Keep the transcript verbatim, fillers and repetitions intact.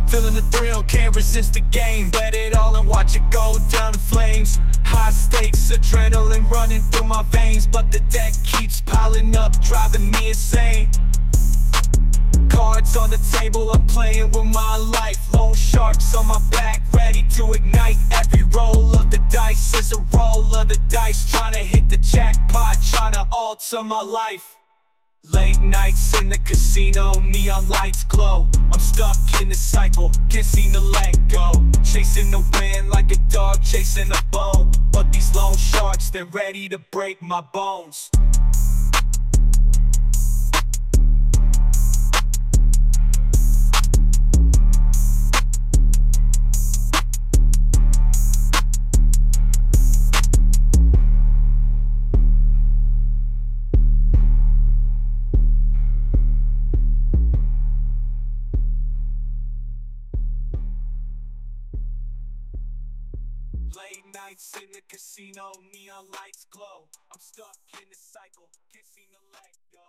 Feeling the thrill, can't resist the game. Bet it all and watch it go down in flames. High stakes, adrenaline running through my veins, but the deck keeps piling up, driving me insane. Cards on the table, I'm playing with my life. Lone sharks on my back, ready to ignite. Every roll of the dice is a roll of the dice, trying to hit the jackpot, trying to alter my life. Late nights in the casino, neon lights glow. I'm stuck in the cycle, can't seem to let go. Chasing the wind like a dog chasing a bone. But these lone sharks, they're ready to break my bones. Late nights in the casino, neon lights glow. I'm stuck in the cycle, can't seem to let go.